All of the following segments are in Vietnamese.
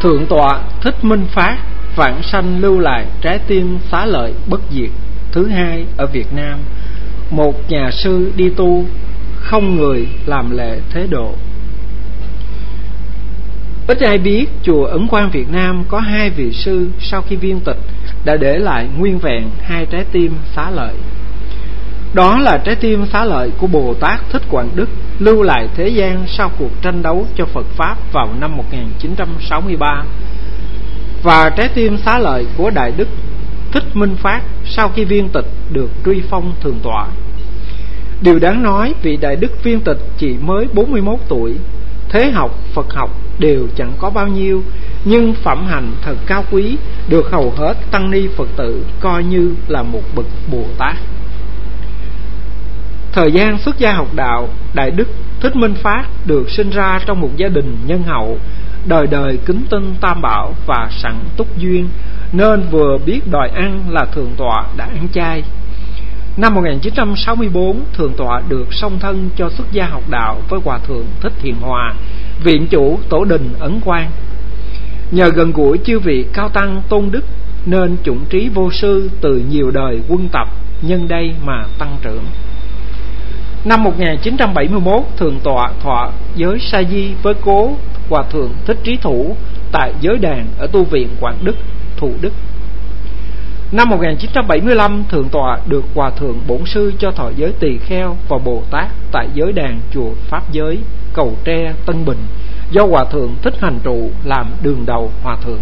Thượng tọa Thích Minh Phát vãng sanh lưu lại trái tim xá lợi bất diệt thứ hai ở Việt Nam, một nhà sư đi tu không người làm lễ thế độ. Ít ai biết chùa Ấn Quang Việt Nam có hai vị sư sau khi viên tịch đã để lại nguyên vẹn hai trái tim xá lợi. Đó là trái tim xá lợi của Bồ Tát Thích Quảng Đức lưu lại thế gian sau cuộc tranh đấu cho Phật Pháp vào năm 1963, và trái tim xá lợi của Đại Đức Thích Minh Phát sau khi viên tịch được truy phong thượng tọa. Điều đáng nói, vị Đại Đức viên tịch chỉ mới 41 tuổi, thế học, Phật học đều chẳng có bao nhiêu, nhưng phẩm hạnh thật cao quý, được hầu hết tăng ni Phật tử coi như là một bậc Bồ Tát. Thời gian xuất gia học đạo, Đại Đức Thích Minh Phát được sinh ra trong một gia đình nhân hậu, đời đời kính tinh Tam Bảo và sẵn túc duyên, nên vừa biết đòi ăn là thượng tọa đã ăn chay. Năm 1964, thượng tọa được song thân cho xuất gia học đạo với Hòa thượng Thích Thiện Hòa, viện chủ tổ đình Ấn Quang. Nhờ gần gũi chư vị cao tăng tôn đức nên chủng trí vô sư từ nhiều đời quân tập nhân đây mà tăng trưởng. Năm 1971, thượng tọa thọ giới sa di với cố Hòa thượng Thích Trí Thủ tại giới đàn ở tu viện Quảng Đức, Thủ Đức. Năm 1975, thượng tọa được Hòa thượng bổn sư cho thọ giới tỳ kheo và Bồ Tát tại giới đàn chùa Pháp Giới, Cầu Tre, Tân Bình, do Hòa thượng Thích Hành Trụ làm đường đầu hòa thượng.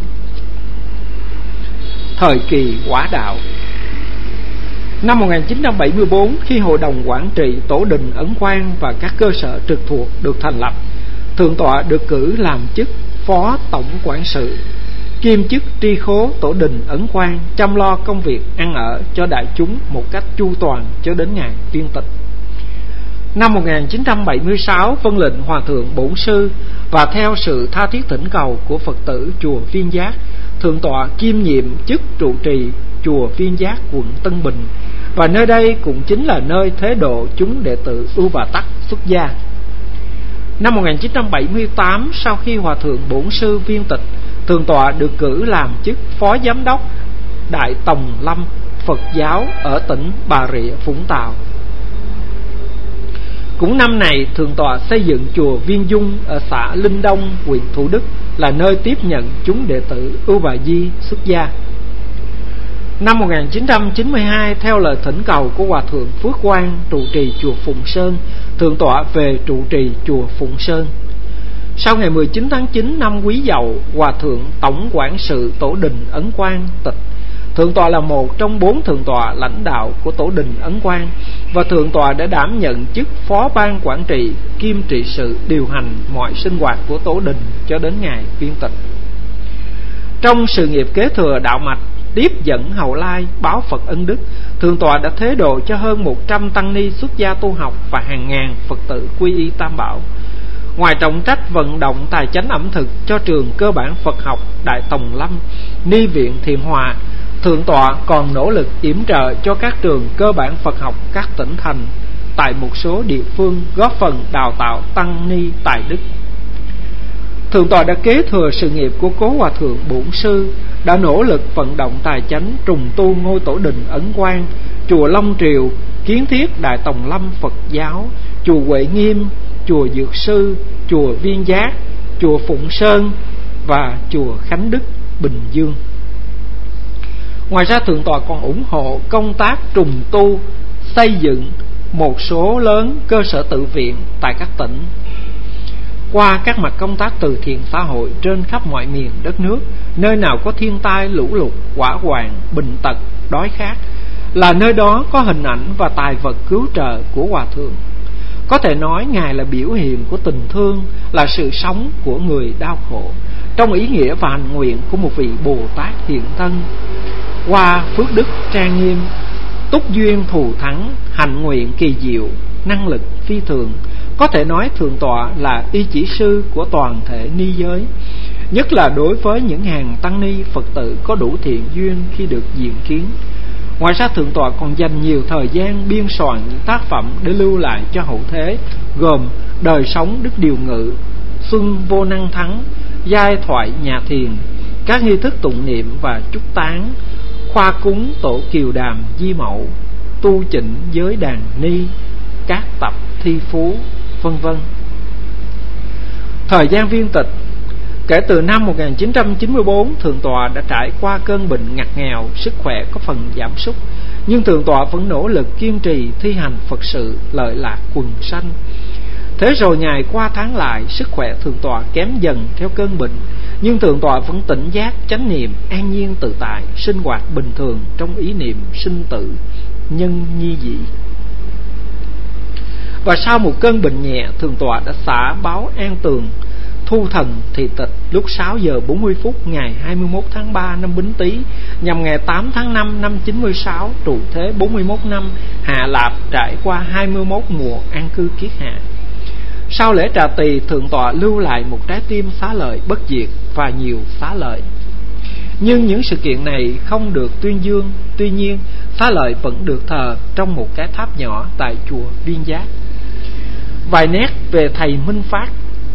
Thời kỳ quả đạo. Năm 1974, khi Hội đồng Quản trị Tổ đình Ấn Quang và các cơ sở trực thuộc được thành lập, thượng tọa được cử làm chức Phó Tổng Quản sự, kiêm chức tri khố Tổ đình Ấn Quang, chăm lo công việc ăn ở cho đại chúng một cách chu toàn cho đến ngày viên tịch. Năm 1976, vâng lệnh Hòa thượng bổn sư và theo sự tha thiết thỉnh cầu của Phật tử chùa Viên Giác, thượng tọa kiêm nhiệm chức trụ trì chùa Viên Giác, quận Tân Bình, và nơi đây cũng chính là nơi thế độ chúng đệ tử Ưu Bà Tắc xuất gia. Năm 1978, sau khi Hòa thượng bổn sư viên tịch, thượng tọa được cử làm chức Phó Giám đốc Đại Tòng Lâm Phật giáo ở tỉnh Bà Rịa Vũng Tàu. Cũng năm này, thượng tọa xây dựng chùa Viên Dung ở xã Linh Đông, huyện Thủ Đức, là nơi tiếp nhận chúng đệ tử Ưu Bà Di xuất gia. Năm 1992, theo lời thỉnh cầu của Hòa thượng Phước Quang trụ trì chùa Phụng Sơn, thượng tọa về trụ trì chùa Phụng Sơn. Sau ngày 19 tháng 9 năm Quý Dậu, Hòa thượng Tổng Quản sự Tổ đình Ấn Quang tịch. Thượng tọa là một trong 4 thượng tọa lãnh đạo của Tổ đình Ấn Quang, và thượng tọa đã đảm nhận chức Phó ban quản trị kiêm trị sự điều hành mọi sinh hoạt của Tổ đình cho đến ngày viên tịch. Trong sự nghiệp kế thừa đạo mạch, tiếp dẫn hậu lai, báo Phật ân đức, thượng tọa đã thế độ cho hơn 100 tăng ni xuất gia tu học và hàng ngàn Phật tử quy y Tam Bảo. Ngoài trọng trách vận động tài chánh ẩm thực cho trường cơ bản Phật học Đại Tòng Lâm, Ni viện Thiện Hòa, thượng tọa còn nỗ lực yểm trợ cho các trường cơ bản Phật học các tỉnh thành tại một số địa phương, góp phần đào tạo tăng ni tài đức. Thượng tọa đã kế thừa sự nghiệp của cố Hòa thượng bổn sư, đã nỗ lực vận động tài chánh trùng tu ngôi Tổ đình Ấn Quang, chùa Long Triều, kiến thiết Đại Tòng Lâm Phật giáo, chùa Huệ Nghiêm, chùa Dược Sư, chùa Viên Giác, chùa Phụng Sơn và chùa Khánh Đức, Bình Dương. Ngoài ra, thượng tọa còn ủng hộ công tác trùng tu, xây dựng một số lớn cơ sở tự viện tại các tỉnh. Qua các mặt công tác từ thiện xã hội trên khắp mọi miền đất nước, nơi nào có thiên tai, lũ lụt, hỏa hoạn, bệnh tật, đói khát, là nơi đó có hình ảnh và tài vật cứu trợ của Hòa thượng. Có thể nói Ngài là biểu hiện của tình thương, là sự sống của người đau khổ, trong ý nghĩa và hành nguyện của một vị Bồ Tát hiện thân. Qua phước đức trang nghiêm, túc duyên thù thắng, hạnh nguyện kỳ diệu, năng lực phi thường, có thể nói thượng tọa là y chỉ sư của toàn thể ni giới, nhất là đối với những hàng tăng ni Phật tử có đủ thiện duyên khi được diện kiến. Ngoài ra, thượng tọa còn dành nhiều thời gian biên soạn những tác phẩm để lưu lại cho hậu thế, gồm Đời sống Đức Điều Ngự, Xuân Vô Năng Thắng, giai thoại nhà thiền, các nghi thức tụng niệm và chúc táng, khoa cúng tổ kiều đàm di mậu, tu chỉnh giới đàn ni, các tập thi phú, vân vân. Thời gian viên tịch. Kể từ năm 1994, Thượng tọa đã trải qua cơn bệnh ngặt nghèo, sức khỏe có phần giảm sút, nhưng Thượng tọa vẫn nỗ lực kiên trì thi hành Phật sự, lợi lạc quần sanh. Thế rồi ngày qua tháng lại, sức khỏe Thượng tọa kém dần theo cơn bệnh, nhưng Thượng tọa vẫn tỉnh giác, chánh niệm, an nhiên tự tại, sinh hoạt bình thường trong ý niệm sinh tử nhân nhi dị. Và sau một cơn bệnh nhẹ, Thượng tọa đã xả báo an tường, thu thần thị tịch lúc 6 giờ 40 phút ngày 21 tháng 3 năm Bính Tý, nhằm ngày 8 tháng 5 năm 96, trụ thế 41 năm, hạ lạp trải qua 21 mùa an cư kiết hạ. Sau lễ trà tỳ, Thượng tọa lưu lại một trái tim xá lợi bất diệt và nhiều xá lợi. Nhưng những sự kiện này không được tuyên dương. Tuy nhiên, xá lợi vẫn được thờ trong một cái tháp nhỏ tại chùa Viên Giác. Vài nét về thầy Minh Phát.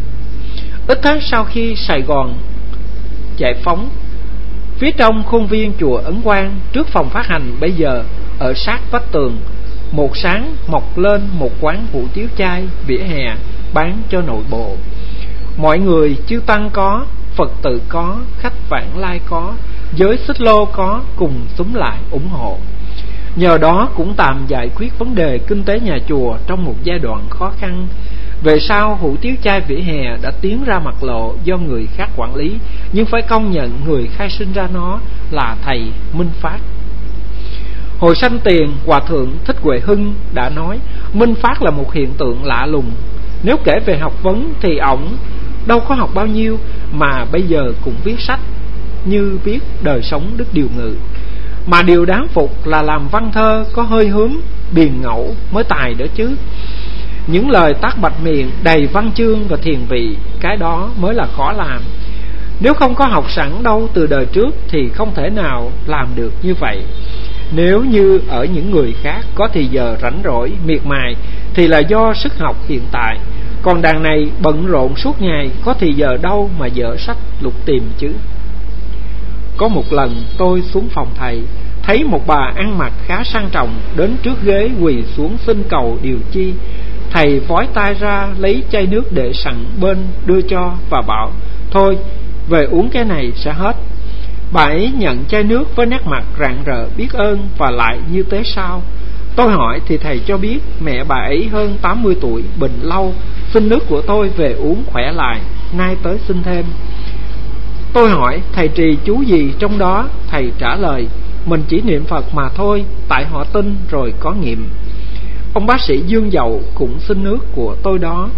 Ít tháng sau khi Sài Gòn giải phóng, phía trong khuôn viên chùa Ấn Quang, trước phòng phát hành bây giờ ở sát vách tường, một sáng mọc lên một quán hủ tiếu chay vỉa hè bán cho nội bộ. Mọi người chư tăng có, Phật tử có, khách vãng lai có, giới xích lô có, cùng xúm lại ủng hộ. Nhờ đó cũng tạm giải quyết vấn đề kinh tế nhà chùa trong một giai đoạn khó khăn. Về sau, hủ tiếu chay vỉa hè đã tiến ra mặt lộ do người khác quản lý, nhưng phải công nhận người khai sinh ra nó là thầy Minh Phát. Hồi sanh tiền, Hòa thượng Thích Huệ Hưng đã nói Minh Phát là một hiện tượng lạ lùng. Nếu kể về học vấn thì ổng đâu có học bao nhiêu, mà bây giờ cũng viết sách như viết đời sống Đức Điều Ngự. Mà điều đáng phục là làm văn thơ có hơi hướng biền ngẫu mới tài đó chứ. Những lời tát bạch miệng đầy văn chương và thiền vị, cái đó mới là khó làm. Nếu không có học sẵn đâu từ đời trước thì không thể nào làm được như vậy. Nếu như ở những người khác có thì giờ rảnh rỗi miệt mài thì là do sức học hiện tại, còn đàn này bận rộn suốt ngày, có thì giờ đâu mà dở sách lục tìm chứ. Có một lần tôi xuống phòng thầy, thấy một bà ăn mặc khá sang trọng đến trước ghế quỳ xuống xin cầu điều chi. Thầy vói tay ra lấy chai nước để sẵn bên đưa cho và bảo thôi về uống cái này sẽ hết. Bà ấy nhận chai nước với nét mặt rạng rỡ biết ơn và lại như thế sao. Tôi hỏi thì thầy cho biết mẹ bà ấy hơn 80 tuổi, bệnh lâu, xin nước của tôi về uống khỏe lại, nay tới xin thêm. Tôi hỏi thầy trì chú gì trong đó, thầy trả lời mình chỉ niệm Phật mà thôi, tại họ tin rồi có nghiệm. Ông bác sĩ Dương Dậu cũng xin nước của tôi đó.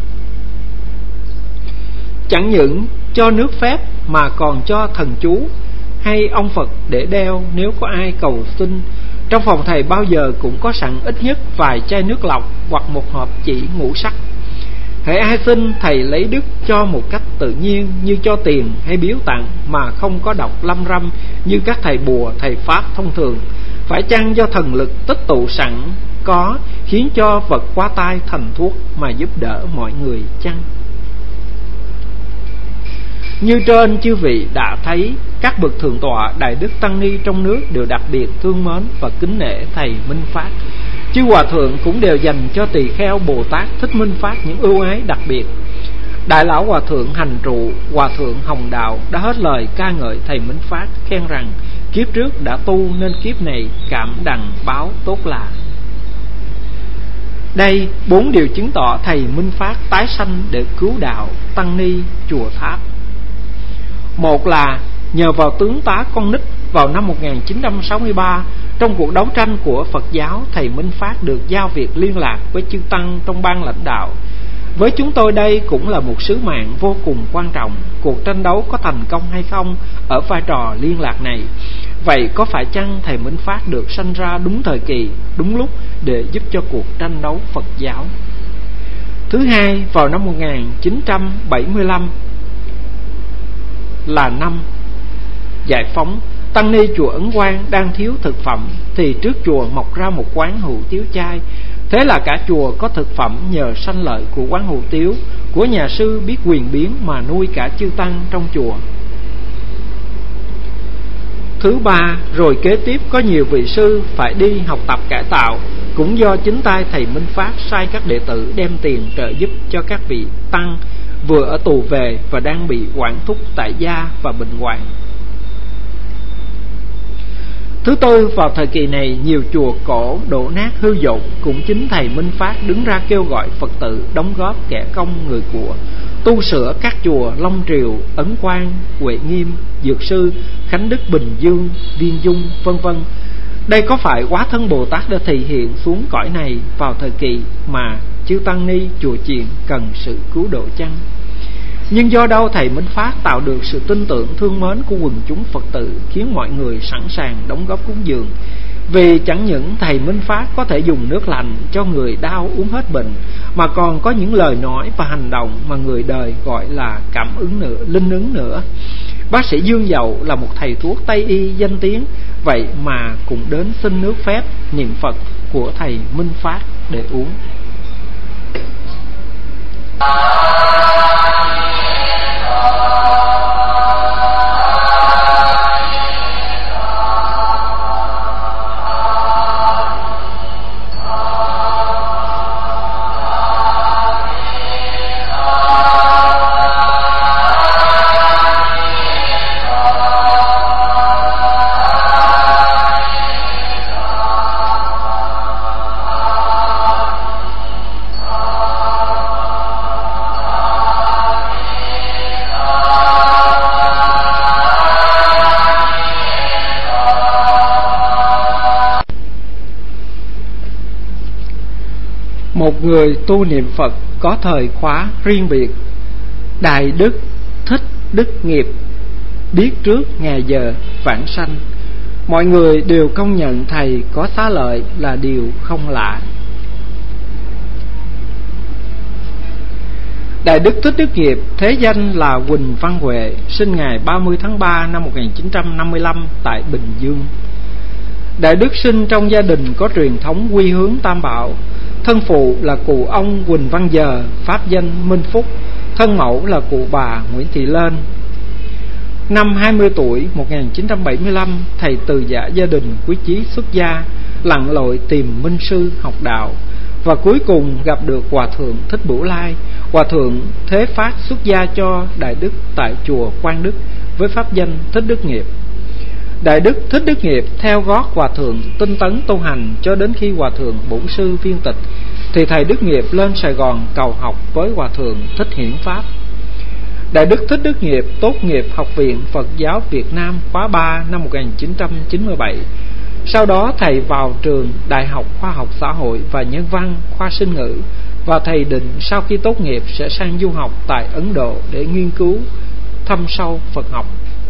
Chẳng những cho nước phép mà còn cho thần chú hay ông Phật để đeo nếu có ai cầu xin. Trong phòng thầy bao giờ cũng có sẵn ít nhất vài chai nước lọc hoặc một hộp chỉ ngũ sắc. Hễ ai xin, thầy lấy đức cho một cách tự nhiên như cho tiền hay biếu tặng, mà không có đọc lâm râm như các thầy bùa, thầy pháp thông thường. Phải chăng do thần lực tích tụ sẵn có khiến cho vật qua tay thành thuốc mà giúp đỡ mọi người chăng? Như trên chư vị đã thấy, các bậc thượng tọa đại đức tăng ni trong nước đều đặc biệt thương mến và kính nể thầy Minh Phát. Chư hòa thượng cũng đều dành cho tỳ kheo Bồ Tát Thích Minh Phát những ưu ái đặc biệt. Đại lão hòa thượng Hành Trụ, hòa thượng Hồng Đạo đã hết lời ca ngợi thầy Minh Phát, khen rằng kiếp trước đã tu nên kiếp này cảm đặng báo tốt là. Đây 4 điều chứng tỏ thầy Minh Phát tái sanh để cứu đạo tăng ni chùa Tháp. Một là nhờ vào tướng tá con nít vào năm 1963, trong cuộc đấu tranh của Phật giáo, thầy Minh Phát được giao việc liên lạc với chư tăng trong ban lãnh đạo. Với chúng tôi đây cũng là một sứ mạng vô cùng quan trọng. Cuộc tranh đấu có thành công hay không ở vai trò liên lạc này. Vậy có phải chăng thầy Minh Phát được sanh ra đúng thời kỳ, đúng lúc để giúp cho cuộc tranh đấu Phật giáo? Thứ hai, vào năm 1975 là năm giải phóng, tăng ni chùa Ấn Quang đang thiếu thực phẩm thì trước chùa mọc ra một quán hủ tiếu chay. Thế là cả chùa có thực phẩm nhờ sanh lợi của quán hủ tiếu. của nhà sư biết quyền biến mà nuôi cả chư tăng trong chùa. Thứ ba, rồi kế tiếp có nhiều vị sư phải đi học tập cải tạo, cũng do chính tay thầy Minh Phát sai các đệ tử đem tiền trợ giúp cho các vị tăng vừa ở tù về và đang bị quản thúc tại gia và bệnh hoạn. Thứ tư, vào thời kỳ này nhiều chùa cổ đổ nát hư dột, cũng chính thầy Minh Phát đứng ra kêu gọi Phật tử đóng góp kẻ công người của, tu sửa các chùa Long Triều, Ấn Quang, Huệ Nghiêm, Dược Sư, Khánh Đức, Bình Dương, Viên Dung, vân vân. Đây có phải Quá Thân Bồ Tát đã thị hiện xuống cõi này vào thời kỳ mà chư tăng ni chùa chiền cần sự cứu độ chăng? Nhưng do đâu thầy Minh Phát tạo được sự tin tưởng thương mến của quần chúng Phật tử, khiến mọi người sẵn sàng đóng góp cúng dường? Vì chẳng những thầy Minh Phát có thể dùng nước lành cho người đau uống hết bệnh, mà còn có những lời nói và hành động mà người đời gọi là cảm ứng nữa, linh ứng nữa. Bác sĩ Dương Dậu là một thầy thuốc Tây y danh tiếng, vậy mà cũng đến xin nước phép niệm Phật của thầy Minh Phát để uống. Một người tu niệm Phật có thời khóa riêng biệt. Đại đức Thích Đức Nghiệp biết trước ngày giờ vãng sanh. Mọi người đều công nhận thầy có xá lợi là điều không lạ. Đại đức Thích Đức Nghiệp, thế danh là Huỳnh Văn Huệ, sinh ngày 30 tháng 3 năm 1955 tại Bình Dương. Đại đức sinh trong gia đình có truyền thống quy hướng Tam Bảo. Thân phụ là cụ ông Huỳnh Văn Giờ, pháp danh Minh Phúc. Thân mẫu là cụ bà Nguyễn Thị Lên. Năm 20 tuổi 1975, thầy từ giả gia đình quý chí xuất gia, lặn lội tìm minh sư học đạo, và cuối cùng gặp được Hòa thượng Thích Bửu Lai. Hòa thượng thế phát xuất gia cho Đại đức tại chùa Quang Đức với pháp danh Thích Đức Nghiệp. Đại đức Thích Đức Nghiệp theo gót Hòa thượng tinh tấn tu hành cho đến khi Hòa thượng bổn sư viên tịch, thì thầy Đức Nghiệp lên Sài Gòn cầu học với Hòa thượng Thích Hiển Pháp. Đại đức Thích Đức Nghiệp tốt nghiệp Học viện Phật giáo Việt Nam khóa 3 năm 1997. Sau đó thầy vào trường Đại học Khoa học Xã hội và Nhân văn khoa Sinh ngữ, và thầy định sau khi tốt nghiệp sẽ sang du học tại Ấn Độ để nghiên cứu thâm sâu Phật học.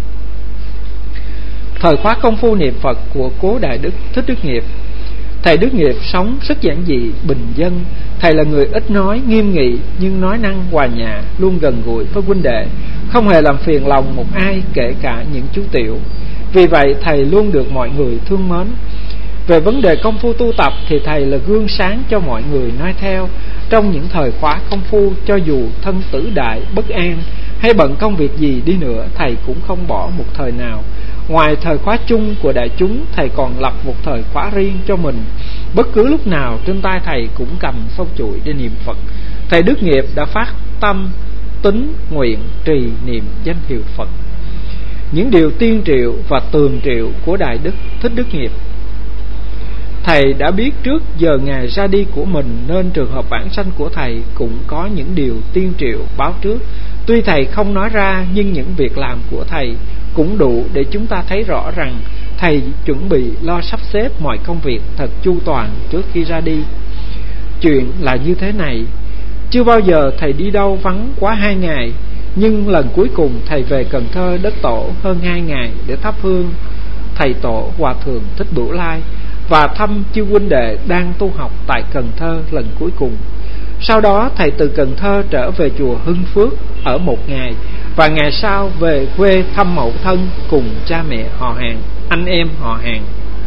Thời khóa công phu niệm Phật của cố Đại đức Thích Đức Nghiệp. Thầy Đức Nghiệp sống rất giản dị, bình dân. Thầy là người ít nói, nghiêm nghị, nhưng nói năng hòa nhã, luôn gần gũi với huynh đệ, không hề làm phiền lòng một ai, kể cả những chú tiểu. Vì vậy thầy luôn được mọi người thương mến. Về vấn đề công phu tu tập thì thầy là gương sáng cho mọi người noi theo. Trong những thời khóa công phu, cho dù thân tử đại, bất an hay bận công việc gì đi nữa, thầy cũng không bỏ một thời nào. Ngoài thời khóa chung của đại chúng, thầy còn lập một thời khóa riêng cho mình. Bất cứ lúc nào trên tay thầy cũng cầm sâu chuỗi để niệm Phật. Thầy Đức Nghiệp đã phát tâm tín nguyện trì niệm danh hiệu Phật. Những điều tiên triệu và tường triệu của Đại đức Thích Đức Nghiệp. Thầy đã biết trước giờ ngày ra đi của mình, nên trường hợp vãng sanh của thầy cũng có những điều tiên triệu báo trước. Tuy thầy không nói ra, nhưng những việc làm của thầy cũng đủ để chúng ta thấy rõ rằng thầy chuẩn bị lo sắp xếp mọi công việc thật chu toàn trước khi ra đi. Chuyện là như thế này: chưa bao giờ thầy đi đâu vắng quá 2 ngày, nhưng lần cuối cùng thầy về Cần Thơ đất tổ hơn 2 ngày để thắp hương thầy tổ Hòa thượng Thích Bửu Lai và thăm chư huynh đệ đang tu học tại Cần Thơ lần cuối cùng. Sau đó thầy từ Cần Thơ trở về chùa Hưng Phước ở 1 ngày, và ngày sau về quê thăm mẫu thân cùng cha mẹ họ hàng, anh em họ hàng.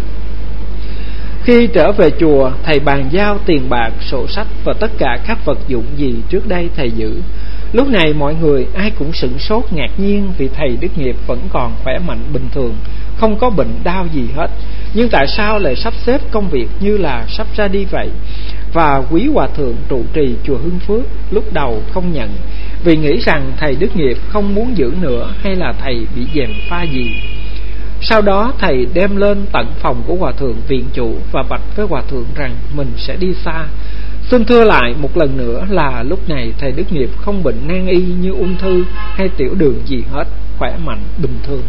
Khi trở về chùa, thầy bàn giao tiền bạc, sổ sách và tất cả các vật dụng gì trước đây thầy giữ. Lúc này mọi người ai cũng sửng sốt ngạc nhiên vì thầy Đức Nghiệp vẫn còn khỏe mạnh bình thường, không có bệnh đau gì hết. Nhưng tại sao lại sắp xếp công việc như là sắp ra đi vậy? Và quý hòa thượng trụ trì chùa Hưng Phước lúc đầu không nhận, vì nghĩ rằng thầy Đức Nghiệp không muốn giữ nữa hay là thầy bị gièm pha gì. Sau đó thầy đem lên tận phòng của hòa thượng viện chủ và bạch với hòa thượng rằng mình sẽ đi xa. Xin thưa lại một lần nữa là lúc này thầy Đức Nghiệp không bệnh nan y như ung thư hay tiểu đường gì hết, khỏe mạnh bình thường.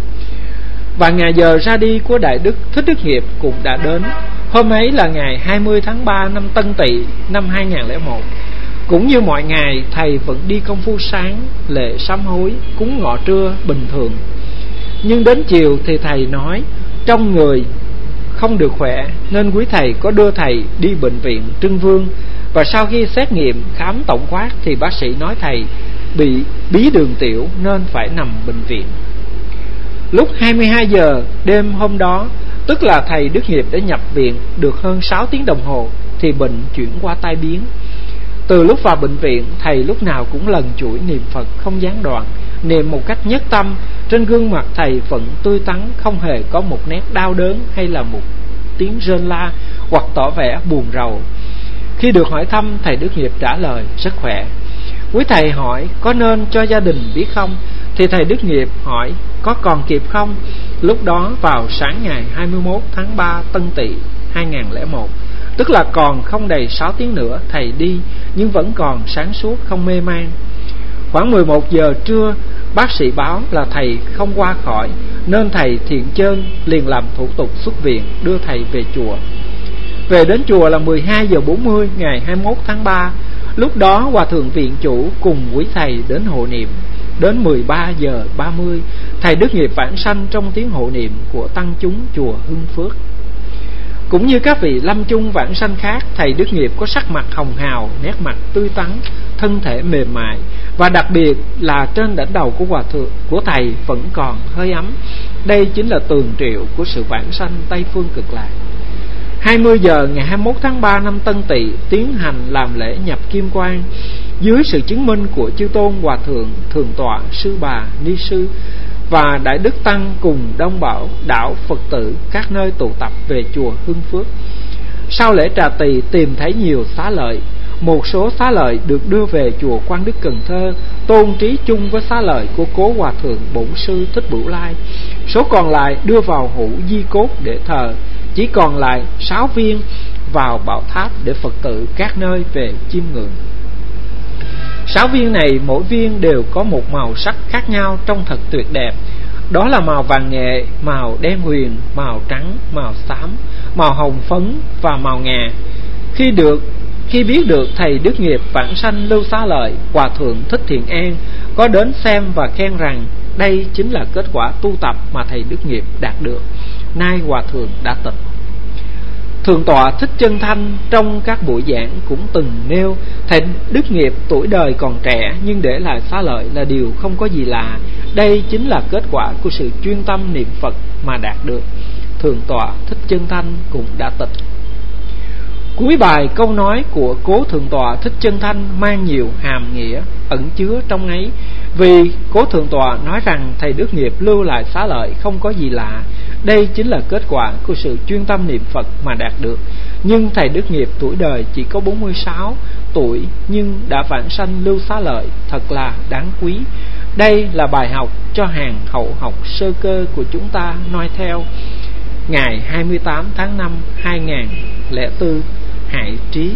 Và ngày giờ ra đi của Đại Đức Thích Đức Nghiệp cũng đã đến. Hôm ấy là ngày 20 tháng 3 năm Tân Tỵ năm 2001. Cũng như mọi ngày, thầy vẫn đi công phu sáng, lễ sám hối, cúng ngọ trưa bình thường. Nhưng đến chiều thì thầy nói trong người không được khỏe, nên quý thầy có đưa thầy đi bệnh viện Trưng Vương. Và sau khi xét nghiệm khám tổng quát thì bác sĩ nói thầy bị bí đường tiểu nên phải nằm bệnh viện. Lúc 22 giờ đêm hôm đó, tức là thầy Đức Nghiệp đã nhập viện được hơn 6 tiếng đồng hồ, thì bệnh chuyển qua tai biến. Từ lúc vào bệnh viện, thầy lúc nào cũng lần chuỗi niệm Phật không gián đoạn, niệm một cách nhất tâm. Trên gương mặt thầy vẫn tươi tắn, không hề có một nét đau đớn hay là một tiếng rên la hoặc tỏ vẻ buồn rầu. Khi được hỏi thăm, thầy Đức Nghiệp trả lời rất khỏe. Quý thầy hỏi có nên cho gia đình biết không, thì thầy Đức Nghiệp hỏi có còn kịp không. Lúc đó vào sáng ngày 21 tháng 3 Tân Tỵ 2001, tức là còn không đầy 6 tiếng nữa thầy đi, nhưng vẫn còn sáng suốt không mê man. Khoảng 11 giờ trưa, bác sĩ báo là thầy không qua khỏi, nên thầy Thiện Chơn liền làm thủ tục xuất viện đưa thầy về chùa. Về đến chùa là 12 giờ 40 ngày 21 tháng 3. Lúc đó hòa thượng viện chủ cùng quý thầy đến hộ niệm. Đến 13 giờ 30, thầy Đức Nghiệp vãng sanh trong tiếng hộ niệm của tăng chúng chùa Hưng Phước. Cũng như các vị lâm chung vãng sanh khác, thầy Đức Nghiệp có sắc mặt hồng hào, nét mặt tươi tắn, thân thể mềm mại, và đặc biệt là trên đỉnh đầu của hòa thượng của thầy vẫn còn hơi ấm. Đây chính là tường triệu của sự vãng sanh Tây phương Cực Lạc. 20 giờ ngày 21 tháng 3 năm Tân Tỵ tiến hành làm lễ nhập kim quan dưới sự chứng minh của chư tôn hòa thượng, thượng tọa, sư bà, ni sư và đại đức tăng cùng đông đảo Phật tử các nơi tụ tập về chùa Hưng Phước. Sau lễ trà tỳ tìm thấy nhiều xá lợi. Một số xá lợi được đưa về chùa Quang Đức Cần Thơ tôn trí chung với xá lợi của cố hòa thượng Bổn sư Thích Bửu Lai. Số còn lại đưa vào hũ di cốt để thờ. Chỉ còn lại 6 viên vào bảo tháp để Phật tử các nơi về chiêm ngưỡng. 6 viên này mỗi viên đều có một màu sắc khác nhau trông thật tuyệt đẹp. Đó là màu vàng nghệ, màu đen huyền, màu trắng, màu xám, màu hồng phấn và màu ngà. Khi biết được thầy Đức Nghiệp vãng sanh lưu xá lợi, hòa thượng Thích Thiện An có đến xem và khen rằng đây chính là kết quả tu tập mà thầy Đức Nghiệp đạt được. Nay hòa thượng đã tịch. Thượng tọa Thích Chân Thanh trong các buổi giảng cũng từng nêu thầy Đức Nghiệp tuổi đời còn trẻ nhưng để lại xá lợi là điều không có gì lạ. Đây chính là kết quả của sự chuyên tâm niệm Phật mà đạt được. Thượng tọa Thích Chân Thanh cũng đã tịch. Cuối bài câu nói của cố thượng tọa Thích Chân Thanh mang nhiều hàm nghĩa ẩn chứa trong ấy. Vì cố thượng tọa nói rằng thầy Đức Nghiệp lưu lại xá lợi không có gì lạ. Đây chính là kết quả của sự chuyên tâm niệm Phật mà đạt được. Nhưng thầy Đức Nghiệp tuổi đời chỉ có 46 tuổi nhưng đã vãng sanh lưu xá lợi, thật là đáng quý. Đây là bài học cho hàng hậu học sơ cơ của chúng ta noi theo. Ngày 28 tháng 5 2004, Hải Trí.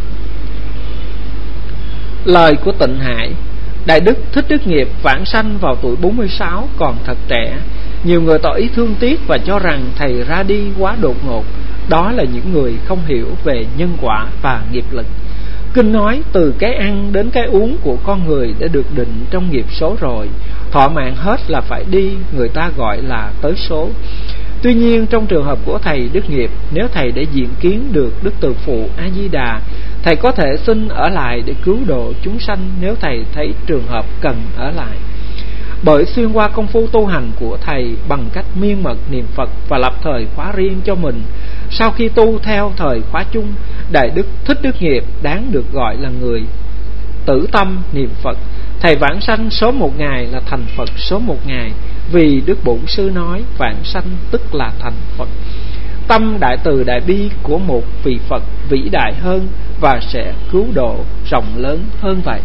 Lời của Tịnh Hải. Đại Đức Thích Đức Nghiệp vãng sanh vào tuổi 46 còn thật trẻ. Nhiều người tỏ ý thương tiếc và cho rằng thầy ra đi quá đột ngột. Đó là những người không hiểu về nhân quả và nghiệp lực. Kinh nói từ cái ăn đến cái uống của con người đã được định trong nghiệp số rồi. Thọ mạng hết là phải đi, người ta gọi là tới số. Tuy nhiên trong trường hợp của thầy Đức Nghiệp, nếu thầy đã diện kiến được Đức Từ Phụ A Di Đà, thầy có thể xin ở lại để cứu độ chúng sanh nếu thầy thấy trường hợp cần ở lại. Bởi xuyên qua công phu tu hành của thầy bằng cách miên mật niệm Phật và lập thời khóa riêng cho mình, sau khi tu theo thời khóa chung, Đại Đức Thích Đức Nghiệp đáng được gọi là người tử tâm niệm Phật Thầy vãng sanh số một ngày là thành Phật số một ngày, vì Đức Bổn Sư nói vãng sanh tức là thành Phật. Tâm đại từ đại bi của một vị Phật vĩ đại hơn và sẽ cứu độ rộng lớn hơn vậy.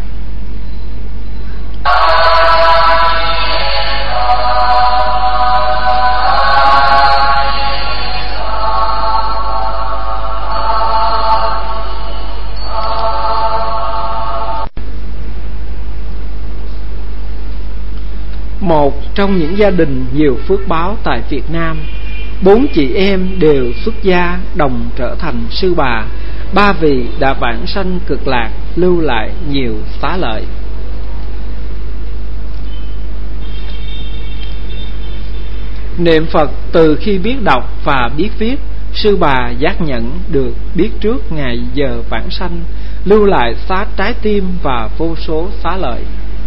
Một trong những gia đình nhiều phước báo tại Việt Nam, 4 chị em đều xuất gia đồng trở thành sư bà. 3 vị đã vãng sanh cực lạc, lưu lại nhiều xá lợi. Niệm Phật từ khi biết đọc và biết viết, sư bà giác nhẫn được biết trước ngày giờ vãng sanh, lưu lại xá trái tim và vô số xá lợi.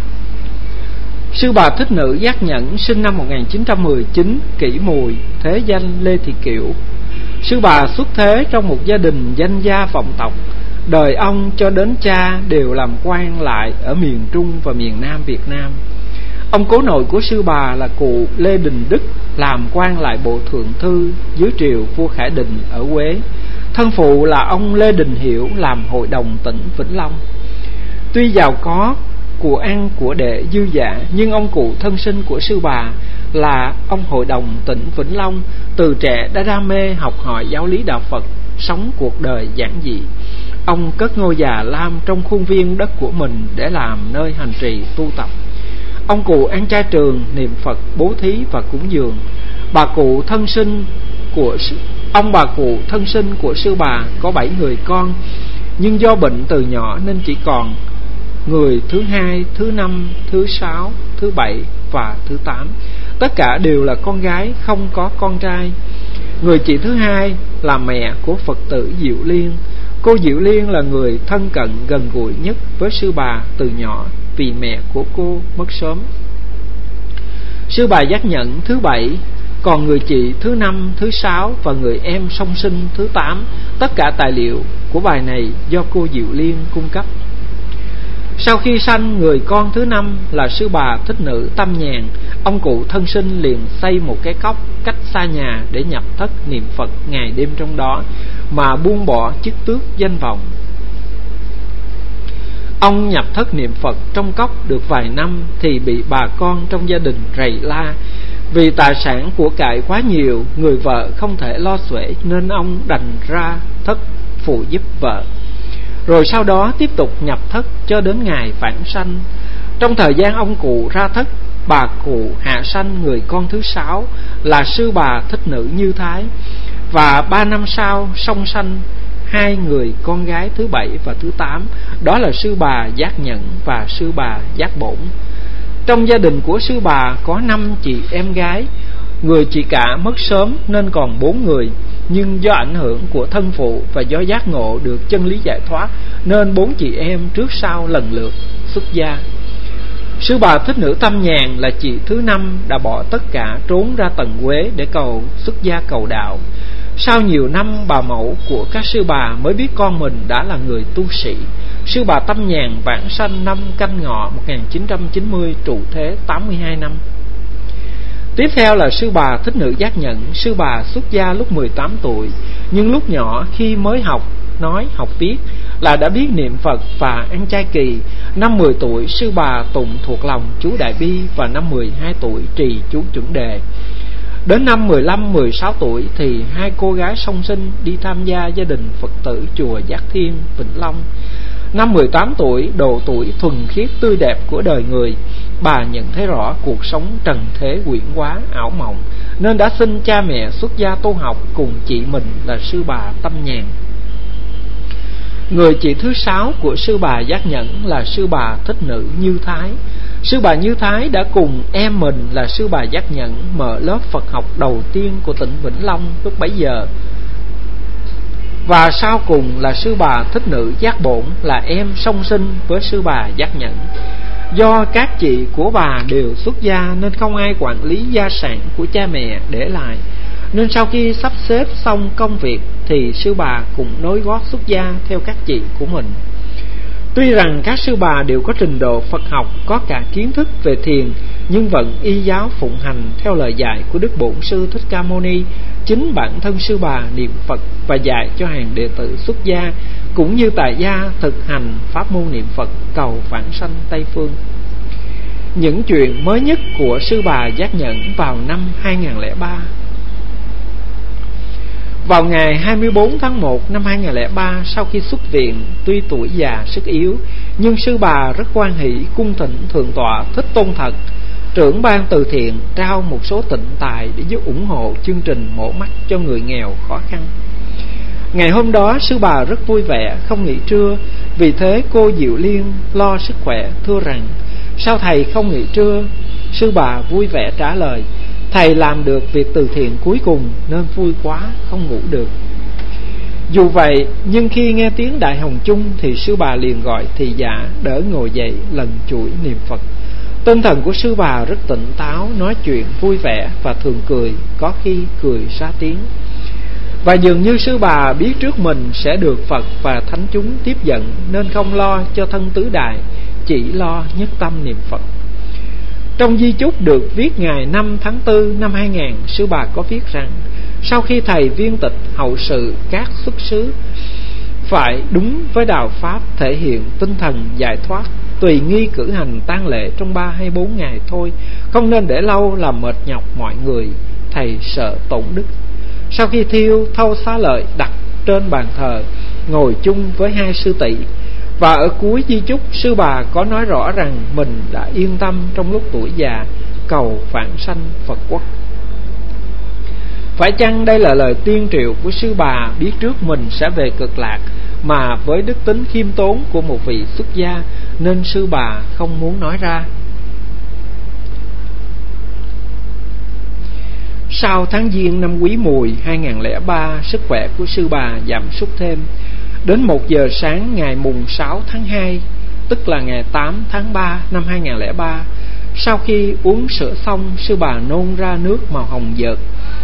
Sư bà Thích Nữ Giác Nhẫn sinh năm 1919, Kỷ Mùi, thế danh Lê Thị Kiểu. Sư bà xuất thế trong một gia đình danh gia vọng tộc. Đời ông cho đến cha đều làm quan lại ở miền Trung và miền Nam Việt Nam. Ông cố nội của sư bà là cụ Lê Đình Đức, làm quan lại bộ thượng thư dưới triều vua Khải Định ở Huế. Thân phụ là ông Lê Đình Hiểu, làm hội đồng tỉnh Vĩnh Long. Tuy giàu có, của ăn của để dư dả, nhưng ông cụ thân sinh của sư bà là ông hội đồng tỉnh Vĩnh Long từ trẻ đã đam mê học hỏi giáo lý đạo Phật, sống cuộc đời giản dị. Ông cất ngôi già lam trong khuôn viên đất của mình để làm nơi hành trì tu tập. Ông cụ ăn chay trường, niệm Phật, bố thí và cúng dường. Bà cụ thân sinh của sư bà có 7 người con, nhưng do bệnh từ nhỏ nên chỉ còn người thứ 2, thứ 5, thứ 6, thứ 7 và thứ 8. Tất cả đều là con gái, không có con trai. Người chị thứ 2 là mẹ của Phật tử Diệu Liên. Cô Diệu Liên là người thân cận gần gũi nhất với sư bà từ nhỏ, vì mẹ của cô mất sớm. Sư bà Giác Nhẫn thứ 7, còn người chị thứ 5, thứ 6 và người em song sinh thứ 8. Tất cả tài liệu của bài này do cô Diệu Liên cung cấp. Sau khi sanh người con thứ 5 là sư bà Thích Nữ Tâm Nhàn, ông cụ thân sinh liền xây một cái cốc cách xa nhà để nhập thất niệm Phật ngày đêm trong đó, mà buông bỏ chức tước danh vọng. Ông nhập thất niệm Phật trong cốc được vài năm thì bị bà con trong gia đình rầy la. Vì tài sản của cải quá nhiều, người vợ không thể lo xuể nên ông đành ra thất phụ giúp vợ. Rồi sau đó tiếp tục nhập thất cho đến ngày vãng sanh. Trong thời gian ông cụ ra thất, bà cụ hạ sanh người con thứ 6 là sư bà Thích Nữ Như Thái, và 3 năm sau song sanh 2 người con gái thứ 7 và thứ 8, đó là sư bà Giác Nhẫn và sư bà Giác Bổn. Trong gia đình của sư bà có 5 chị em gái. Người chị cả mất sớm nên còn 4 người, nhưng do ảnh hưởng của thân phụ và do giác ngộ được chân lý giải thoát nên 4 chị em trước sau lần lượt xuất gia. Sư bà Thích Nữ Tâm Nhàn là chị thứ 5 đã bỏ tất cả trốn ra Tần Quế để cầu xuất gia cầu đạo. Sau nhiều năm bà mẫu của các sư bà mới biết con mình đã là người tu sĩ. Sư bà Tâm Nhàn vãng sanh năm Canh Ngọ 1990, trụ thế 82 năm. Tiếp theo là sư bà Thích Nữ Giác Nhẫn. Sư bà xuất gia lúc 18 tuổi, nhưng lúc nhỏ khi mới học nói học viết là đã biết niệm Phật và ăn chay kỳ. Năm 10 tuổi sư bà tụng thuộc lòng chú Đại Bi, và năm 12 tuổi trì chú Chuẩn Đề. Đến năm 15-16 tuổi thì 2 cô gái song sinh đi tham gia gia đình Phật tử chùa Giác Thiên, Vĩnh Long. Năm 18 tuổi, độ tuổi thuần khiết tươi đẹp của đời người, bà nhận thấy rõ cuộc sống trần thế quyển quá ảo mộng, nên đã xin cha mẹ xuất gia tu học cùng chị mình là sư bà Tâm Nhàn. Người chị thứ 6 của sư bà Giác Nhẫn là sư bà Thích Nữ Như Thái. Sư bà Như Thái đã cùng em mình là sư bà Giác Nhẫn mở lớp Phật học đầu tiên của tỉnh Vĩnh Long lúc bấy giờ. Và sau cùng là sư bà Thích Nữ Giác Bổn là em song sinh với sư bà Giác Nhẫn. Do các chị của bà đều xuất gia nên không ai quản lý gia sản của cha mẹ để lại, nên sau khi sắp xếp xong công việc thì sư bà cũng nối gót xuất gia theo các chị của mình. Tuy rằng các sư bà đều có trình độ Phật học, có cả kiến thức về thiền, nhưng vẫn y giáo phụng hành theo lời dạy của Đức Bổn Sư Thích Ca Mâu Ni. Chính bản thân sư bà niệm Phật và dạy cho hàng đệ tử xuất gia cũng như tại gia thực hành pháp môn niệm Phật cầu vãng sanh Tây phương. Những chuyện mới nhất của sư bà Giác Nhẫn vào năm 2003. Vào ngày 24 tháng 1 năm 2003, sau khi xuất viện, tuy tuổi già sức yếu, nhưng sư bà rất hoan hỷ cung thỉnh Thượng tọa Thích Tôn Thật, trưởng ban từ thiện, trao một số tịnh tài để giúp ủng hộ chương trình mổ mắt cho người nghèo khó khăn. Ngày hôm đó sư bà rất vui vẻ, không nghỉ trưa. Vì thế cô Diệu Liên lo sức khỏe thưa rằng: sao thầy không nghỉ trưa? Sư bà vui vẻ trả lời: thầy làm được việc từ thiện cuối cùng nên vui quá không ngủ được. Dù vậy, nhưng khi nghe tiếng Đại Hồng Chung thì sư bà liền gọi thị giả đỡ ngồi dậy lần chuỗi niệm Phật. Tinh thần của sư bà rất tỉnh táo, nói chuyện vui vẻ và thường cười, có khi cười ra tiếng. Và dường như sư bà biết trước mình sẽ được Phật và thánh chúng tiếp dẫn, nên không lo cho thân tứ đại, chỉ lo nhất tâm niệm Phật. Trong di chúc được viết ngày 5 tháng 4 năm 2000, sư bà có viết rằng: sau khi thầy viên tịch hậu sự các xuất xứ, phải đúng với đạo Pháp, thể hiện tinh thần giải thoát, tùy nghi cử hành tang lễ trong 3 hay 4 ngày thôi, không nên để lâu làm mệt nhọc mọi người, thầy sợ tổn đức. Sau khi thiêu, thâu xá lợi đặt trên bàn thờ, ngồi chung với 2 sư tỷ. Và ở cuối di chúc, sư bà có nói rõ rằng mình đã yên tâm trong lúc tuổi già cầu vãng sanh Phật quốc. Phải chăng đây là lời tuyên triệu của sư bà biết trước mình sẽ về cực lạc, mà với đức tính khiêm tốn của một vị xuất gia nên sư bà không muốn nói ra? Sau tháng Giêng năm Quý Mùi 2003, sức khỏe của sư bà giảm sút thêm. Đến 1 giờ sáng ngày mùng 6 tháng 2, tức là ngày 8 tháng 3 năm 2003, sau khi uống sữa xong, sư bà nôn ra nước màu hồng dợt.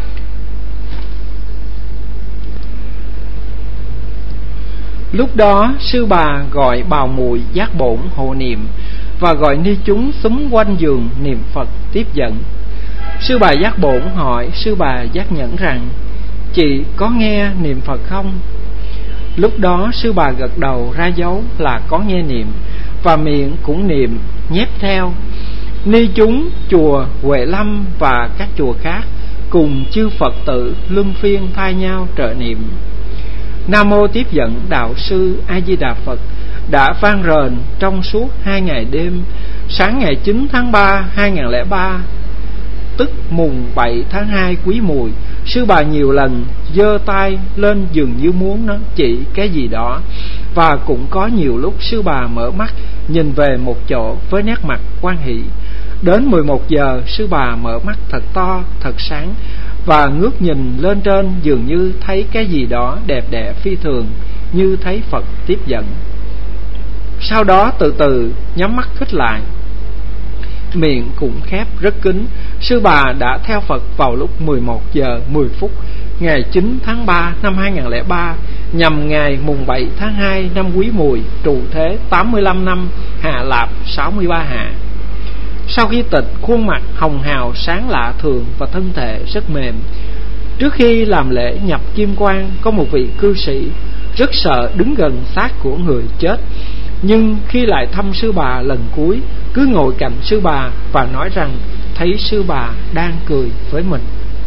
Lúc đó sư bà gọi bào muội Giác Bổn hộ niệm và gọi ni chúng xúm quanh giường niệm Phật tiếp dẫn. Sư bà Giác Bổn hỏi sư bà Giác Nhẫn rằng: chị có nghe niệm Phật không? Lúc đó sư bà gật đầu ra dấu là có nghe niệm, và miệng cũng niệm nhép theo. Ni chúng chùa Huệ Lâm và các chùa khác cùng chư Phật tử luân phiên thay nhau trợ niệm Nam Mô Tiếp Dẫn Đạo Sư A Di Đà Phật đã vang rền trong suốt 2 ngày đêm. Sáng ngày 9 tháng 3 2003, tức mùng 7 tháng 2 Quý Mùi, sư bà nhiều lần giơ tay lên dường như muốn nói chỉ cái gì đó, và cũng có nhiều lúc sư bà mở mắt nhìn về một chỗ với nét mặt hoan hỷ. Đến 11 giờ, sư bà mở mắt thật to, thật sáng và ngước nhìn lên trên, dường như thấy cái gì đó đẹp đẽ phi thường, như thấy Phật tiếp dẫn. Sau đó từ từ nhắm mắt khít lại, miệng cũng khép rất kín. Sư bà đã theo Phật vào lúc 11 giờ 10 phút ngày 9 tháng 3 năm 2003, nhằm ngày mùng 7 tháng 2 năm Quý Mùi, trụ thế 85 năm, hạ lạp 63 hạ. Sau khi tịch, khuôn mặt hồng hào sáng lạ thường và thân thể rất mềm. Trước khi làm lễ nhập kim quang, có một vị cư sĩ rất sợ đứng gần xác của người chết, nhưng khi lại thăm sư bà lần cuối, cứ ngồi cạnh sư bà và nói rằng thấy sư bà đang cười với mình.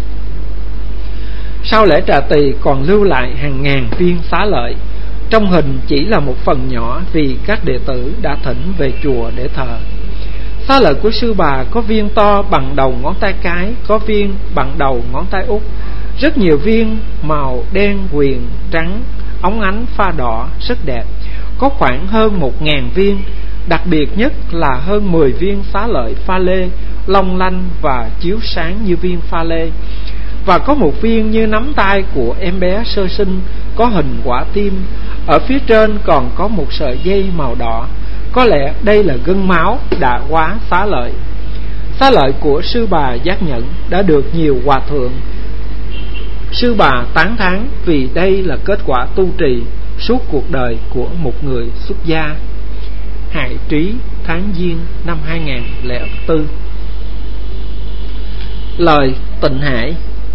Sau lễ trà tỳ còn lưu lại hàng ngàn viên xá lợi. Trong hình chỉ là một phần nhỏ vì các đệ tử đã thỉnh về chùa để thờ. Xá lợi của sư bà có viên to bằng đầu ngón tay cái, có viên bằng đầu ngón tay út, rất nhiều viên màu đen huyền trắng óng ánh pha đỏ rất đẹp, có khoảng hơn 1000 viên. Đặc biệt nhất là hơn 10 viên xá lợi pha lê, long lanh và chiếu sáng như viên pha lê. Và có một viên như nắm tay của em bé sơ sinh, có hình quả tim. Ở phía trên còn có một sợi dây màu đỏ, có lẽ đây là gân máu đã hóa xá lợi. Xá lợi của sư bà Giác Nhẫn đã được nhiều hòa thượng sư bà tán thán, vì đây là kết quả tu trì suốt cuộc đời của một người xuất gia. Hải Trí, tháng Giêng năm 2004. Lời Tịnh Hải.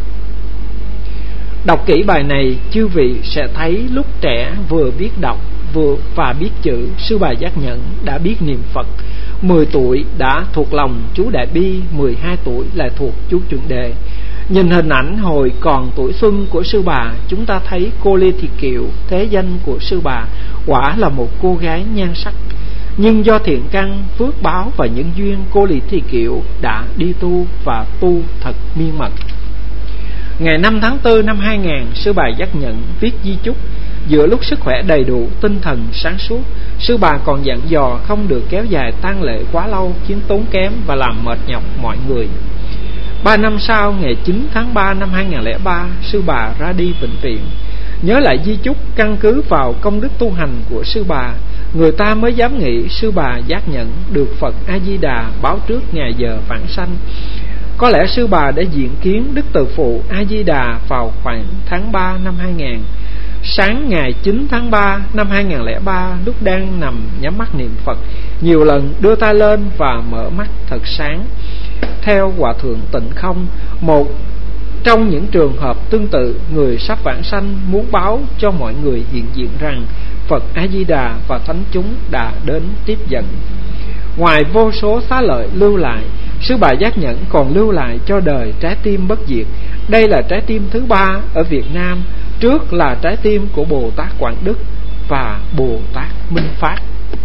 Đọc kỹ bài này, chư vị sẽ thấy lúc trẻ vừa biết đọc vừa và biết chữ, Sư Bà Giác Nhẫn đã biết niệm Phật. 10 tuổi đã thuộc lòng chú Đại Bi, 12 tuổi lại thuộc chú Chuẩn Đề. Nhìn hình ảnh hồi còn tuổi xuân của Sư Bà, chúng ta thấy cô Lê Thị Kiều, thế danh của Sư Bà, quả là một cô gái nhan sắc. Nhưng do thiện căn, phước báo và những duyên, cô Lê Thị Kiều đã đi tu và tu thật miên mật. Ngày 5 tháng 4 năm 2000, Sư Bà Giác Nhẫn viết di chúc. Giữa lúc sức khỏe đầy đủ, tinh thần sáng suốt, Sư Bà còn dặn dò không được kéo dài tang lễ quá lâu, khiến tốn kém và làm mệt nhọc mọi người. 3 năm sau, ngày 9 tháng 3 năm 2003, Sư Bà ra đi vĩnh viễn. Nhớ lại di chúc, căn cứ vào công đức tu hành của Sư Bà, người ta mới dám nghĩ Sư Bà Giác Nhẫn được Phật A-di-đà báo trước ngày giờ vãng sanh. Có lẽ Sư Bà đã diện kiến Đức Từ Phụ A-di-đà vào khoảng tháng 3 năm 2000. Sáng ngày 9 tháng 3 năm 2003, lúc đang nằm nhắm mắt niệm Phật, nhiều lần đưa tay lên và mở mắt thật sáng. Theo Hòa Thượng Tịnh Không, một trong những trường hợp tương tự, người sắp vãng sanh muốn báo cho mọi người hiện diện rằng Phật A-di-đà và thánh chúng đã đến tiếp dẫn. Ngoài vô số xá lợi lưu lại, Sư Bà Giác Nhẫn còn lưu lại cho đời trái tim bất diệt. Đây là trái tim thứ 3 ở Việt Nam, trước là trái tim của Bồ Tát Quảng Đức và Bồ Tát Minh Phát.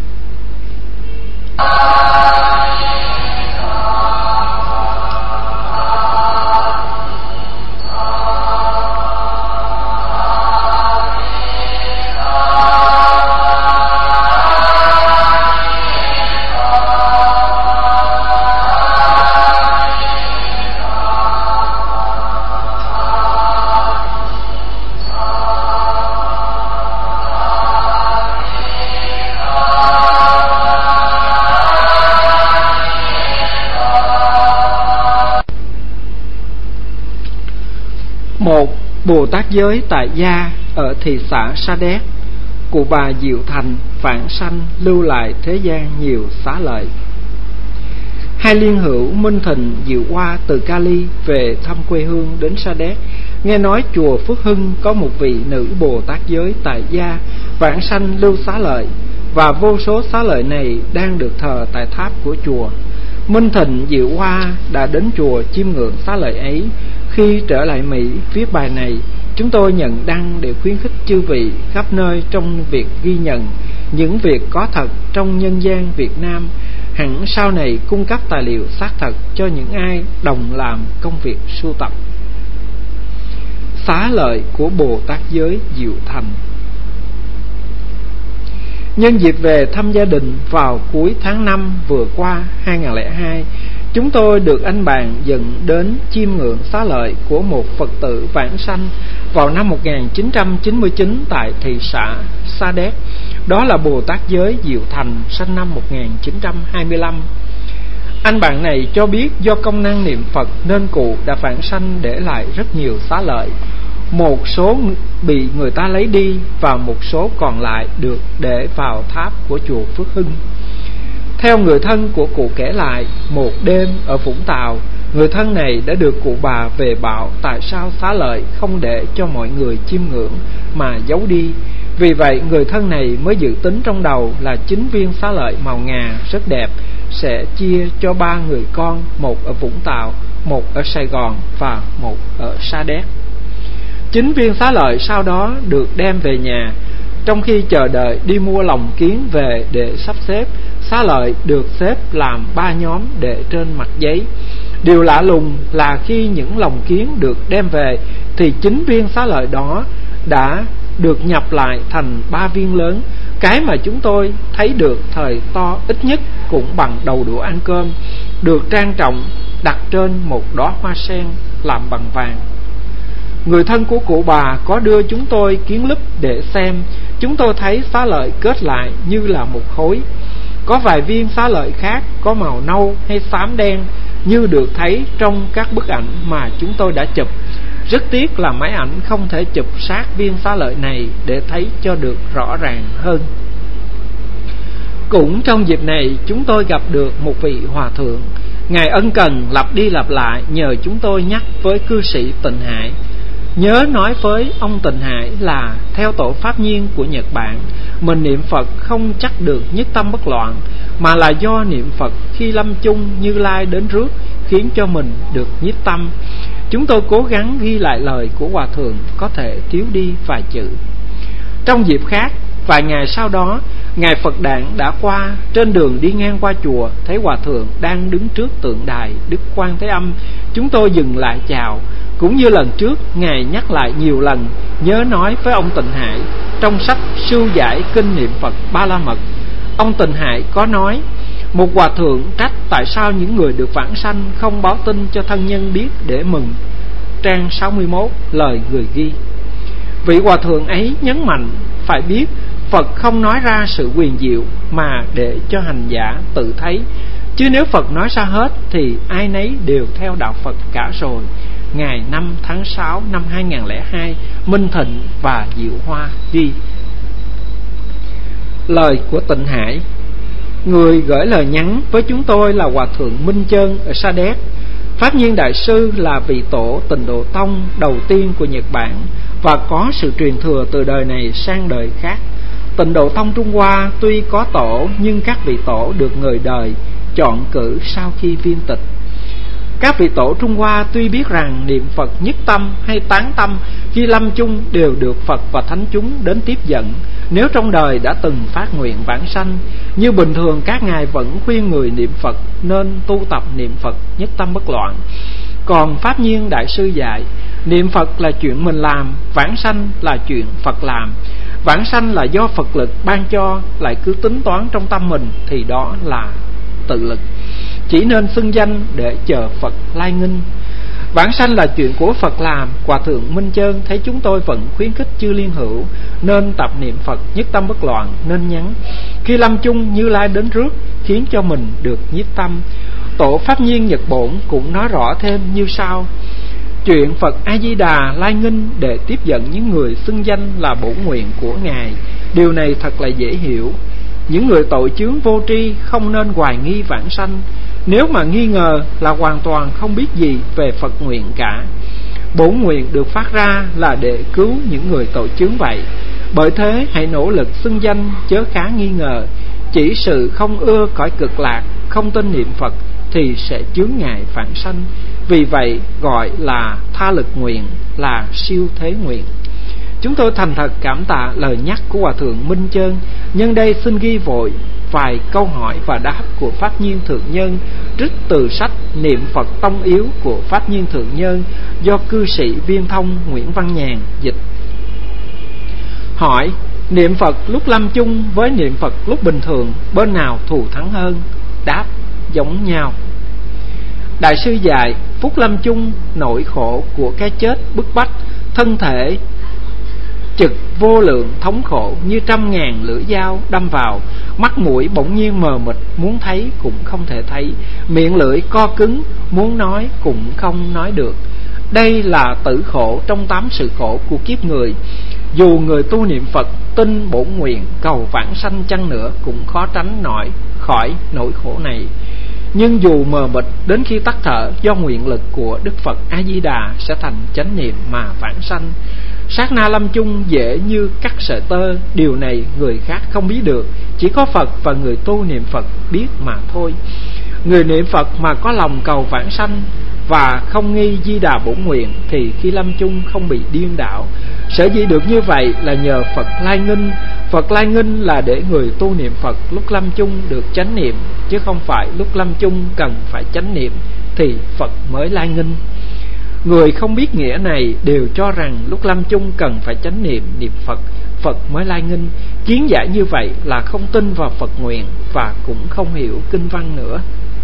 Một Bồ Tát giới tại gia ở thị xã Sa Đéc, Cụ Bà Diệu Thành vãng sanh lưu lại thế gian nhiều xá lợi. Hai liên hữu Minh Thịnh Diệu Hoa từ Cali về thăm quê hương đến Sa Đéc, nghe nói chùa Phước Hưng có một vị nữ Bồ Tát giới tại gia vãng sanh lưu xá lợi, và vô số xá lợi này đang được thờ tại tháp của chùa. Minh Thịnh Diệu Hoa đã đến chùa chiêm ngưỡng xá lợi ấy. Khi trở lại Mỹ viết bài này, chúng tôi nhận đăng để khuyến khích chư vị khắp nơi trong việc ghi nhận những việc có thật trong nhân gian Việt Nam, hẳn sau này cung cấp tài liệu xác thật cho những ai đồng làm công việc sưu tập. Xá lợi của Bồ Tát giới Diệu Thành. Nhân dịp về thăm gia đình vào cuối tháng 5 vừa qua 2002, chúng tôi được anh bạn dẫn đến chiêm ngưỡng xá lợi của một Phật tử vãng sanh vào năm 1999 tại thị xã Sa Đéc. Đó là Bồ Tát giới Diệu Thành, sinh năm 1925. Anh bạn này cho biết do công năng niệm Phật nên cụ đã vãng sanh để lại rất nhiều xá lợi. Một số bị người ta lấy đi và một số còn lại được để vào tháp của chùa Phước Hưng. Theo người thân của cụ kể lại, một đêm ở Vũng Tàu, người thân này đã được cụ bà về bảo tại sao xá lợi không để cho mọi người chiêm ngưỡng mà giấu đi. Vì vậy người thân này mới dự tính trong đầu là 9 viên xá lợi màu ngà rất đẹp sẽ chia cho 3 người con, một ở Vũng Tàu, một ở Sài Gòn và một ở Sa Đéc. 9 viên xá lợi sau đó được đem về nhà. Trong khi chờ đợi đi mua lồng kiến về để sắp xếp, xá lợi được xếp làm 3 nhóm để trên mặt giấy. Điều lạ lùng là khi những lồng kiến được đem về thì 9 viên xá lợi đó đã được nhập lại thành 3 viên lớn. Cái mà chúng tôi thấy được thời to ít nhất cũng bằng đầu đũa ăn cơm, được trang trọng đặt trên một đóa hoa sen làm bằng vàng. Người thân của cụ bà có đưa chúng tôi kiến lúp để xem. Chúng tôi thấy xá lợi kết lại như là một khối. Có vài viên xá lợi khác có màu nâu hay xám đen như được thấy trong các bức ảnh mà chúng tôi đã chụp. Rất tiếc là máy ảnh không thể chụp sát viên xá lợi này để thấy cho được rõ ràng hơn. Cũng trong dịp này chúng tôi gặp được một vị hòa thượng. Ngài ân cần lặp đi lặp lại nhờ chúng tôi nhắc với cư sĩ Tịnh Hải, nhớ nói với ông Tịnh Hải là theo tổ Pháp Nhiên của Nhật Bản, mình niệm Phật không chắc được nhất tâm bất loạn, mà là do niệm Phật khi lâm chung Như Lai đến rước khiến cho mình được nhiếp tâm. Chúng tôi cố gắng ghi lại lời của hòa thượng, có thể thiếu đi vài chữ. Trong dịp khác, vài ngày sau đó, Ngài Phật Đản đã qua, trên đường đi ngang qua chùa, thấy hòa thượng đang đứng trước tượng đài Đức Quan Thế Âm. Chúng tôi dừng lại chào. Cũng như lần trước, Ngài nhắc lại nhiều lần, nhớ nói với ông Tịnh Hải trong sách Sưu Giải Kinh Niệm Phật Ba La Mật. Ông Tịnh Hải có nói, một hòa thượng trách tại sao những người được vãng sanh không báo tin cho thân nhân biết để mừng. Trang 61, lời người ghi. Vị hòa thượng ấy nhấn mạnh phải biết Phật không nói ra sự quyền diệu mà để cho hành giả tự thấy, chứ nếu Phật nói ra hết thì ai nấy đều theo đạo Phật cả rồi. Ngày 5 tháng 6 năm 2002, Minh Thịnh và Diệu Hoa ghi. Lời của Tịnh Hải. Người gửi lời nhắn với chúng tôi là hòa thượng Minh Chơn ở Sa Đéc. Pháp Nhiên Đại Sư là vị tổ Tịnh Độ Tông đầu tiên của Nhật Bản và có sự truyền thừa từ đời này sang đời khác. Tịnh Độ Tông Trung Hoa tuy có tổ nhưng các vị tổ được người đời chọn cử sau khi viên tịch. Các vị tổ Trung Hoa tuy biết rằng niệm Phật nhất tâm hay tán tâm khi lâm chung đều được Phật và thánh chúng đến tiếp dẫn nếu trong đời đã từng phát nguyện vãng sanh, như bình thường các ngài vẫn khuyên người niệm Phật nên tu tập niệm Phật nhất tâm bất loạn. Còn Pháp Nhiên Đại Sư dạy, niệm Phật là chuyện mình làm, vãng sanh là chuyện Phật làm. Vãng sanh là do Phật lực ban cho, lại cứ tính toán trong tâm mình thì đó là tự lực, chỉ nên xưng danh để chờ Phật lai nghinh. Vãng sanh là chuyện của Phật làm. Hòa thượng Minh Chơn thấy chúng tôi vẫn khuyến khích chư liên hữu nên tập niệm Phật nhất tâm bất loạn, nên nhắn khi lâm chung Như Lai đến rước khiến cho mình được nhiếp tâm. Tổ Pháp Nhiên Nhật Bổn cũng nói rõ thêm như sau: chuyện Phật A Di Đà lai nghinh để tiếp dẫn những người xưng danh là bổn nguyện của ngài. Điều này thật là dễ hiểu. Những người tội chướng vô tri không nên hoài nghi vãng sanh. Nếu mà nghi ngờ là hoàn toàn không biết gì về Phật nguyện cả. Bổn nguyện được phát ra là để cứu những người tội chướng vậy. Bởi thế hãy nỗ lực xưng danh, chớ khá nghi ngờ. Chỉ sự không ưa cõi cực lạc, không tin niệm Phật thì sẽ chướng ngại vãng sanh. Vì vậy gọi là tha lực nguyện, là siêu thế nguyện. Chúng tôi thành thật cảm tạ lời nhắc của hòa thượng Minh Chơn. Nhân đây xin ghi vội vài câu hỏi và đáp của Pháp Nhiên Thượng Nhân, trích từ sách Niệm Phật Tông Yếu của Pháp Nhiên Thượng Nhân do cư sĩ Viên Thông Nguyễn Văn Nhàn dịch. Hỏi: niệm Phật lúc lâm chung với niệm Phật lúc bình thường, bên nào thù thắng hơn? Đáp: giống nhau. Đại sư dạy, phút lâm chung nỗi khổ của cái chết bức bách, thân thể trực vô lượng thống khổ như trăm ngàn lưỡi dao đâm vào, mắt mũi bỗng nhiên mờ mịt, muốn thấy cũng không thể thấy, miệng lưỡi co cứng, muốn nói cũng không nói được. Đây là tử khổ trong 8 sự khổ của kiếp người. Dù người tu niệm Phật tin bổn nguyện cầu vãng sanh chăng nữa cũng khó tránh khỏi nỗi khổ này. Nhưng dù mờ mịt, đến khi tắt thở do nguyện lực của Đức Phật A Di Đà sẽ thành chánh niệm mà vãng sanh. Sát na lâm chung dễ như cắt sợi tơ. Điều này người khác không biết được, chỉ có Phật và người tu niệm Phật biết mà thôi. Người niệm Phật mà có lòng cầu vãng sanh và không nghi Di Đà bổn nguyện thì khi lâm chung không bị điên đạo. Sở dĩ được như vậy là nhờ Phật lai nghinh. Phật lai nghinh là để người tu niệm Phật lúc lâm chung được chánh niệm, chứ không phải lúc lâm chung cần phải chánh niệm thì Phật mới lai nghinh. Người không biết nghĩa này đều cho rằng lúc lâm chung cần phải chánh niệm, niệm Phật, Phật mới lai nghinh. Kiến giải như vậy là không tin vào Phật nguyện và cũng không hiểu kinh văn nữa.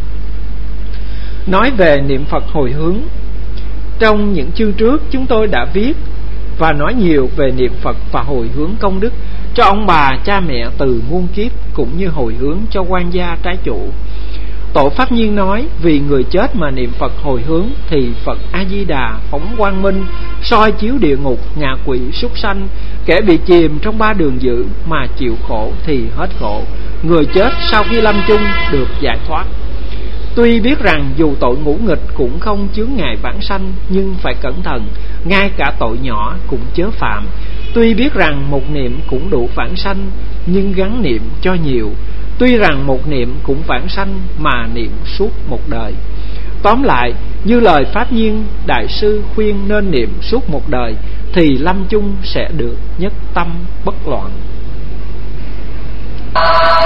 Nói về niệm Phật hồi hướng, trong những chương trước chúng tôi đã viết và nói nhiều về niệm Phật và hồi hướng công đức cho ông bà cha mẹ từ muôn kiếp, cũng như hồi hướng cho quan gia trái chủ. Tổ Pháp Nhiên nói, vì người chết mà niệm Phật hồi hướng thì Phật A-di-đà phóng quang minh, soi chiếu địa ngục, ngạ quỷ, súc sanh. Kẻ bị chìm trong 3 đường dữ mà chịu khổ thì hết khổ. Người chết sau khi lâm chung được giải thoát. Tuy biết rằng dù tội ngũ nghịch cũng không chướng ngại vãng sanh, nhưng phải cẩn thận, ngay cả tội nhỏ cũng chớ phạm. Tuy biết rằng một niệm cũng đủ vãng sanh, nhưng gắng niệm cho nhiều. Tuy rằng một niệm cũng vãng sanh, mà niệm suốt một đời. Tóm lại, như lời Pháp Nhiên Đại sư khuyên nên niệm suốt một đời, thì lâm chung sẽ được nhất tâm bất loạn.